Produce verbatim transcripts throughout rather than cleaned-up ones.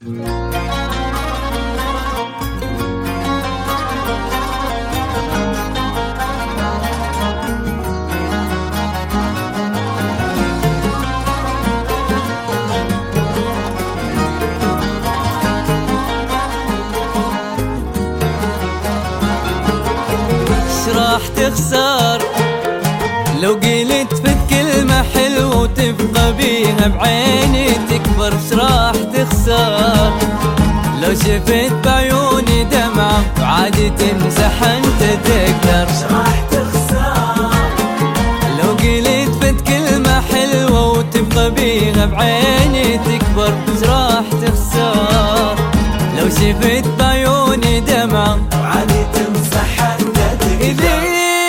راح تخسر لو قلت فت كلمة حلوة وتبقى بيها بعيني تكبر؟ راح تخسر لو شفت بعيوني دمعة وعادي تمسح انت تقدر؟ راح تخسر لو قلت فت كلمة حلوة وتبقى بيها بعيني تكبر؟ راح تخسر لو شفت بعيوني دمعة وعادي تمسح انت تقدر؟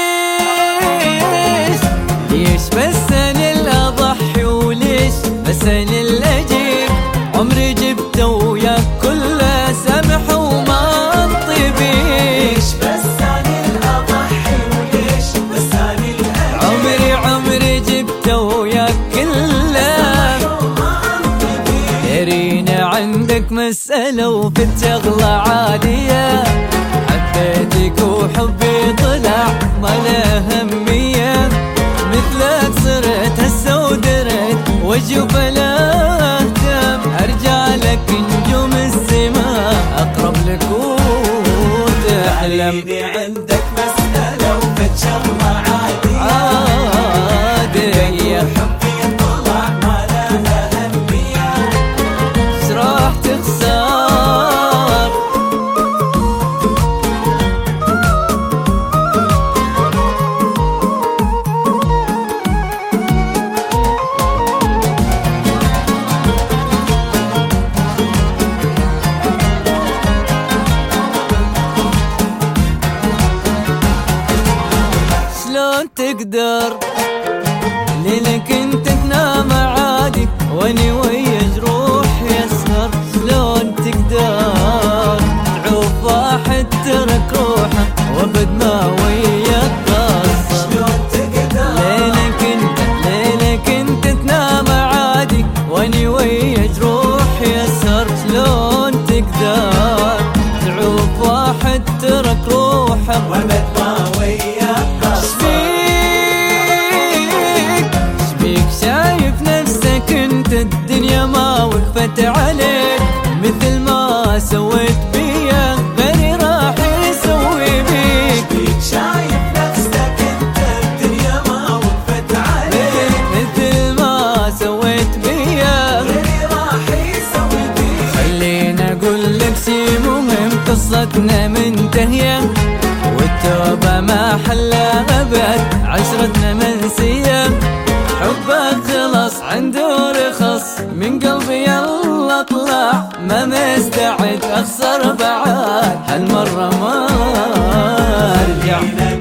ليش ليش بس انا اللي اضحي وليش بس انا اللي اجيب؟ عمري جبت وياك كله سمح وما انطبيك. ليش بس انا اللي اضحي وليش بس انا اللي اجيب؟ عمري عمري جبت وياك كله سمح وما انطبيك. ترينا عندك مسألة وفي شغلة عادية، حبيتك وحبي طلع ما له أهمية، مثلك صرت هسه ودرت واشوف لا اهتم، ارجع لك نجوم السماء اقرب لك وتحلم. تريني عندك مسألة وفي شغلة عادية، عادية حبي طلع ما له أهمية، راح تخسر شلون تقدر ليلك انت تنام عادي واني ويا جروح يسهر؟ شلون تقدر تعوف واحد ترك روحه وابد ما وياك قصر؟ شلون تقدر ليلك انت ليلك انت تنام عادي واني ويا جروح يسهر؟ شلون تقدر تعوف واحد ترك روحه وابد ما وياك قصر؟ شبيك شايف نفسك انت الدنيا ما وقفت عليك، مثل ما سويت بيا غيري راح يسوي بيك. شبيك شايف نفسك انت الدنيا ما وقفت عليك، مثل ما سويت بيا غيري راح يسوي بيك. خلينا اقول لك شي مهم، قصتنا منتهية والتوبة ما حلها ابد، عشرتنا منسية، حبك خلص عنده رخص من قلبي يلا اطلع، ما مستعد اخسر بعد هالمرة ما ارجع.